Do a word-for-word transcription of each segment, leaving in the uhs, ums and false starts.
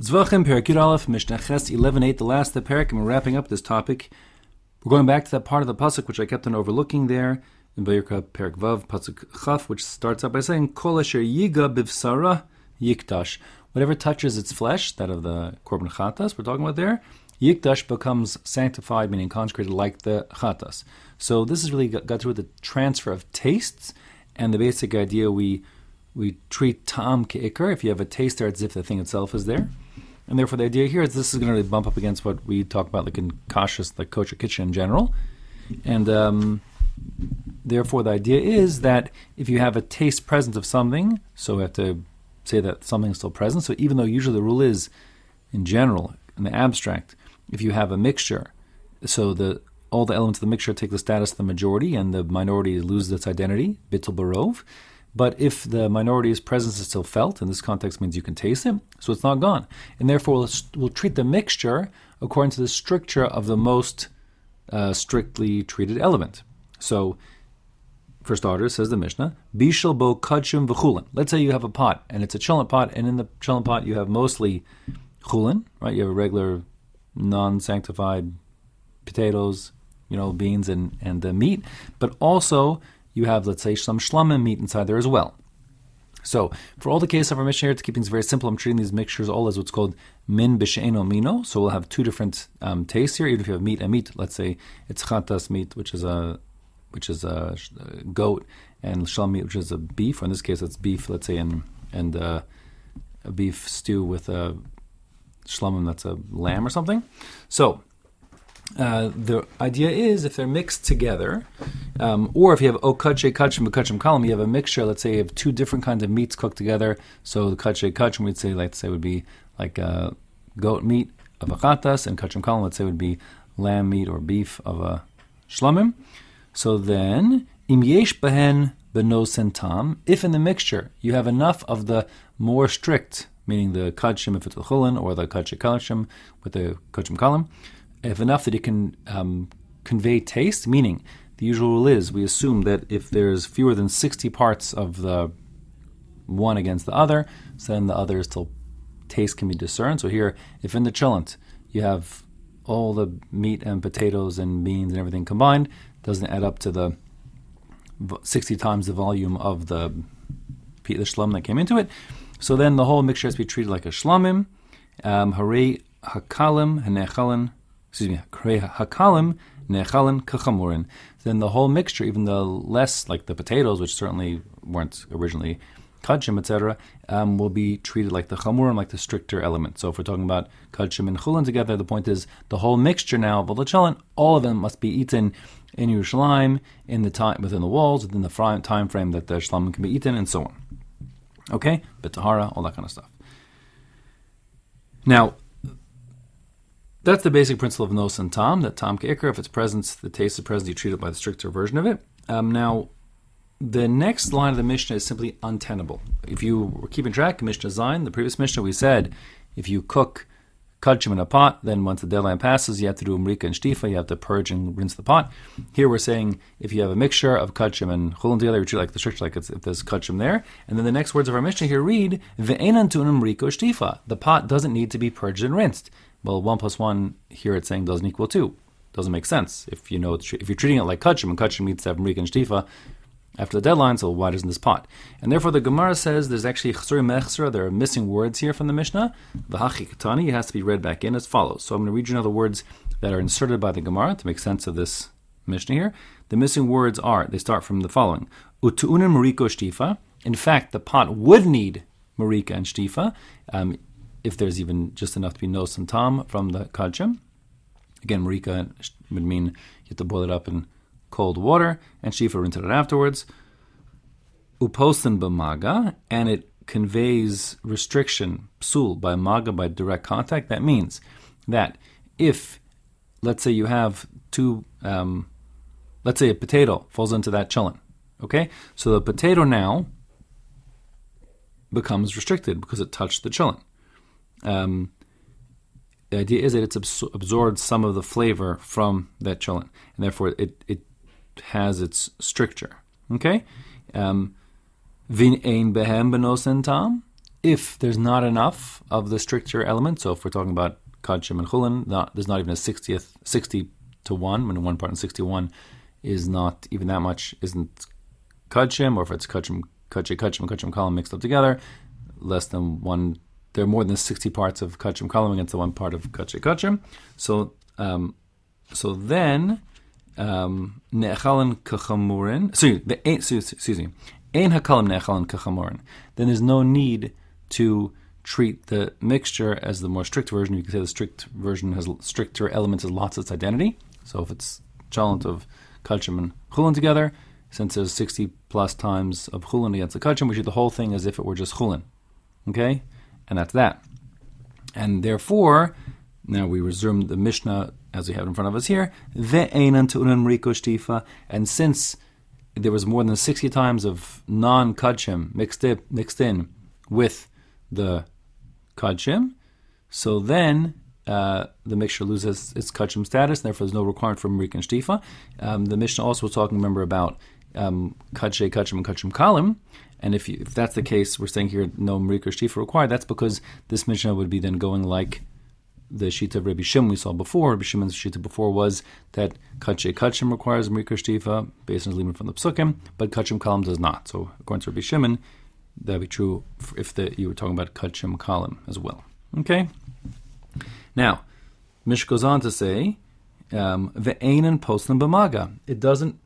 Zvachim, Perak Aleph, Mishnah Ches eleven eight, the last of the Perak, and we're wrapping up this topic. We're going back to that part of the pasuk which I kept on overlooking there in Vayikra Perak Vav pasuk Chaf, which starts out by saying Kol asher yiga bivsara yikdash. Whatever touches its flesh, that of the korban chatas we're talking about there, yikdash becomes sanctified, meaning consecrated, like the chatas. So this is really got, got to do with the transfer of tastes, and the basic idea we we treat ta'am ke'ikar. If you have a taste there, it's as if the thing itself is there. And therefore the idea here is this is going to really bump up against what we talk about like in kashrus, like kosher kitchen in general. And um, therefore the idea is that if you have a taste present of something, so we have to say that something is still present. So even though usually the rule is, in general, in the abstract, if you have a mixture, so the all the elements of the mixture take the status of the majority and the minority loses its identity, bittul barov. But if the minority's presence is still felt, in this context means you can taste it, so it's not gone. And therefore we'll, we'll treat the mixture according to the stricture of the most uh, strictly treated element. So, for starters, says the Mishnah, Bishal bo kadshim v'chulin. Let's say you have a pot, and it's a cholent pot, and in the cholent pot you have mostly chulin, right? You have a regular, non-sanctified potatoes, you know, beans and, and the meat, but also you have, let's say, some shlamim meat inside there as well. So, for all the case of our Mishnah here, to keep things very simple, I'm treating these mixtures all as what's called min b'she'eno mino. So we'll have two different um, tastes here. Even if you have meat and meat, let's say it's chatas meat, which is a which is a goat, and shlam meat, which is a beef. Or in this case, it's beef, let's say, and and uh, a beef stew with a shlamim that's a lamb or something. So. Uh, the idea is if they're mixed together, um, or if you have okache kachim b'kachim kalam, you have a mixture. Let's say you have two different kinds of meats cooked together. So the kache kachim, we'd say, let's say, would be like uh, goat meat of a chatas, and kachim kalam, let's say, would be lamb meat or beef of a shlamim. So then, im yesh behen benosen tam, if in the mixture you have enough of the more strict, meaning the kachim if it's a chulin, or the kache kachim with the kachim kalam, if enough that it can um, convey taste, meaning the usual rule is we assume that if there's fewer than sixty parts of the one against the other, so then the other still taste can be discerned. So here, if in the cholent you have all the meat and potatoes and beans and everything combined, doesn't add up to the sixty times the volume of the the shlam that came into it. So then the whole mixture has to be treated like a shlamim, um, harei hakalim hanechalin. Excuse me, hakalim nechalim kachamurin. Then the whole mixture, even the less, like the potatoes, which certainly weren't originally kachim, et cetera, um, will be treated like the chamurin, like the stricter element. So if we're talking about kachim and chulin together, the point is the whole mixture now of all the cholent, all of them must be eaten in Yerushalayim, in the time within the walls, within the time frame that the shlamim can be eaten, and so on. Okay, betahara, all that kind of stuff. Now. That's the basic principle of nos and tam, that tam ke'ikar, if it's present, the taste is present, you treat it by the stricter version of it. Um, now, the next line of the Mishnah is simply untenable. If you were keeping track, Mishnah Zayin, the previous Mishnah, we said, if you cook kachim in a pot, then once the deadline passes, you have to do umrika and shtifa, you have to purge and rinse the pot. Here we're saying, if you have a mixture of kachim and chulin together, you treat it like the stricter, like it's, if there's kachim there. And then the next words of our Mishnah here read, ve'enan tu umrika shtifa. The pot doesn't need to be purged and rinsed. Well, one plus one here it's saying doesn't equal two. Doesn't make sense if you know if you're treating it like kachim, and kachim needs to have mrika and shtifa after the deadline. So why doesn't this pot? And therefore, the Gemara says there's actually chsuri mechsra. There are missing words here from the Mishnah. The hachikatani has to be read back in as follows. So I'm going to read you now the words that are inserted by the Gemara to make sense of this Mishnah here. The missing words are they start from the following: utuunim mriko shtifa. In fact, the pot would need mrika and shtifa. Um, if there's even just enough to be nos and tam from the kachim. Again, marika would mean you have to boil it up in cold water, and shifa rinse it out afterwards. Uposten b'maga, and it conveys restriction, psul, by maga, by direct contact. That means that if, let's say you have two, um, let's say a potato falls into that cholent, okay? So the potato now becomes restricted because it touched the cholent. Um, the idea is that it's absor- absorbed some of the flavor from that cholent, and therefore it, it has its stricture. Okay? Vin ein behem benos and tam. if there's not enough of the stricter element, so if we're talking about kachim and chulin, not, there's not even a sixtieth, sixty to one, when one part in sixty-one is not even that much, isn't kachim, or if it's kachim, kachim, kachim, and kachim kalim mixed up together, less than one, there are more than sixty parts of kachim kalim against the one part of kachim, kachim. So, um, so then, um, ne'echalan kachamurin, excuse me, ein hakalim ne'echalan kachamurin, then there's no need to treat the mixture as the more strict version. You can say the strict version has stricter elements, has lost its identity. So if it's chalent of kachim and chulin together, since there's sixty plus times of chulin against the kachim, we treat the whole thing as if it were just chulin. Okay? And that's that. And therefore, now we resume the Mishnah as we have in front of us here. Ve'enan tu'unan riko shtifa. And since there was more than sixty times of non-kachim mixed in, mixed in with the kachim, so then uh, the mixture loses its kachim status, and therefore there's no requirement for Marik and Shtifa. Um, the Mishnah also was talking, remember, about um, kachim, kachim, and kachim kalim, and if you, if that's the case, we're saying here no Marik or Shtifa required. That's because this Mishnah would be then going like the Shita of Rabbi Shimon we saw before. Rabbi Shimon's Shita before was that kachim, kachim requires Marik or Shtifa, based on his limit from the Psukim, but kachim kalim does not. So according to Rabbi Shimon, that would be true if the, you were talking about kachim kalim as well. Okay? Now, Mish goes on to say, ve'enan poslim b'maga. It doesn't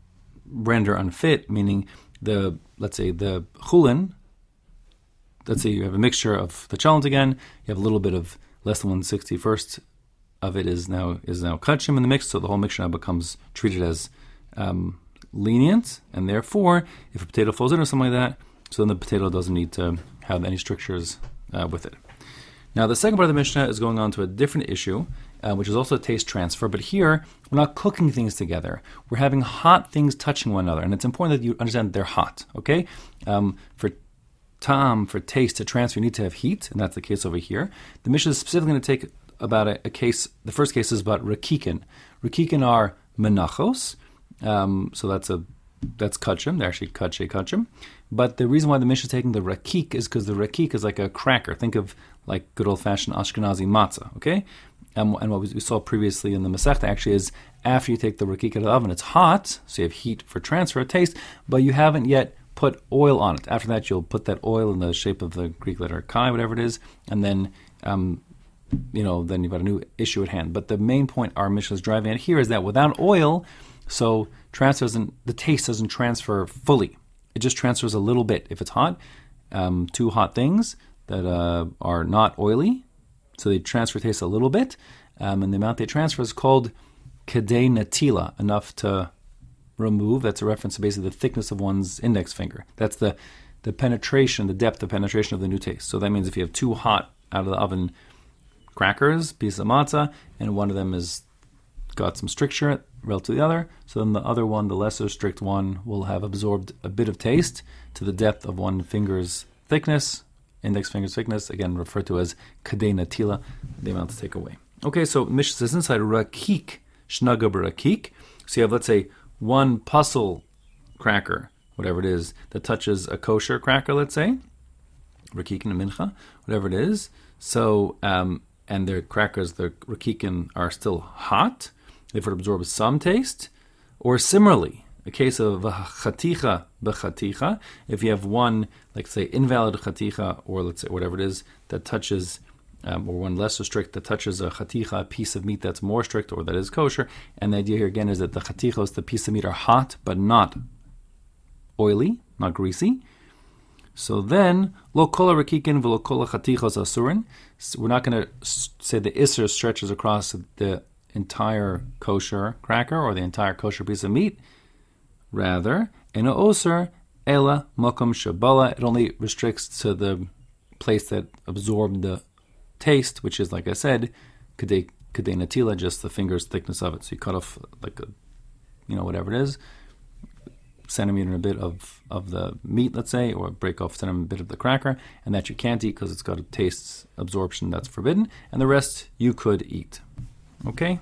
render unfit, meaning the, let's say, the chulin, let's say you have a mixture of the chalent again, you have a little bit of less than one sixty-first of it is now is now kachim in the mix, so the whole mixture now becomes treated as um, lenient, and therefore, if a potato falls in or something like that, so then the potato doesn't need to have any strictures uh, with it. Now, the second part of the Mishnah is going on to a different issue, uh, which is also a taste transfer. But here, we're not cooking things together. We're having hot things touching one another. And it's important that you understand that they're hot, okay? Um, for ta'am, for taste, to transfer, you need to have heat, and that's the case over here. The Mishnah is specifically going to take about a, a case, the first case is about rakikin. Rakikin are menachos, um, so that's a That's kachim. They're actually kachim kachim. But the reason why the Mishnah is taking the rakik is because the rakik is like a cracker. Think of like good old-fashioned Ashkenazi matzah, okay? Um, and what we saw previously in the Masechta actually is after you take the rakik out of the oven, it's hot, so you have heat for transfer of taste, but you haven't yet put oil on it. After that, you'll put that oil in the shape of the Greek letter chi, whatever it is, and then, um, you know, then you've got a new issue at hand. But the main point our Mishnah is driving at here is that without oil, so transfer doesn't, the taste doesn't transfer fully. It just transfers a little bit. If it's hot, um, two hot things that uh, are not oily, so they transfer taste a little bit, um, and the amount they transfer is called kedei natila, enough to remove. That's a reference to basically the thickness of one's index finger. That's the, the penetration, the depth of penetration of the new taste. So that means if you have two hot out of the oven crackers, piece of matzah, and one of them is got some stricture relative to the other, so then the other one, the lesser strict one, will have absorbed a bit of taste to the depth of one finger's thickness, index finger's thickness, again referred to as kedei natila, the amount to take away. Okay, so Mishnah says inside rakik, shnaga b'rakik, so you have, let's say, one puzzle cracker, whatever it is, that touches a kosher cracker, let's say, rakikin and mincha, whatever it is, so, um, and their crackers, the rakikin, are still hot, therefore it absorbs some taste. Or similarly, a case of chaticha b'chaticha, if you have one, like say, invalid chaticha, or let's say whatever it is, that touches, um, or one lesser strict, that touches a chaticha, a piece of meat that's more strict, or that is kosher, and the idea here again is that the chatichos, the piece of meat, are hot, but not oily, not greasy. So then, lo kol rakikin v'lo kol chatichos asurin, we're not going to say the isser stretches across the entire kosher cracker or the entire kosher piece of meat. Rather, in a osir, ela makom shabala, it only restricts to the place that absorbed the taste, which is, like I said, kedei natila, just the finger's thickness of it. So you cut off like a, you know, whatever it is, centimeter and a bit of, of the meat, let's say, or break off centimeter and a bit of the cracker, and that you can't eat because it's got a taste absorption that's forbidden, and the rest you could eat. Okay?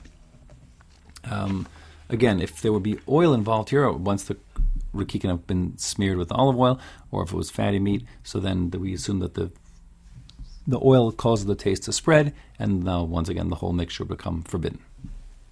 Um, again, if there would be oil involved here, once the rakikin have been smeared with olive oil, or if it was fatty meat, so then the, we assume that the the oil causes the taste to spread, and now once again the whole mixture become forbidden.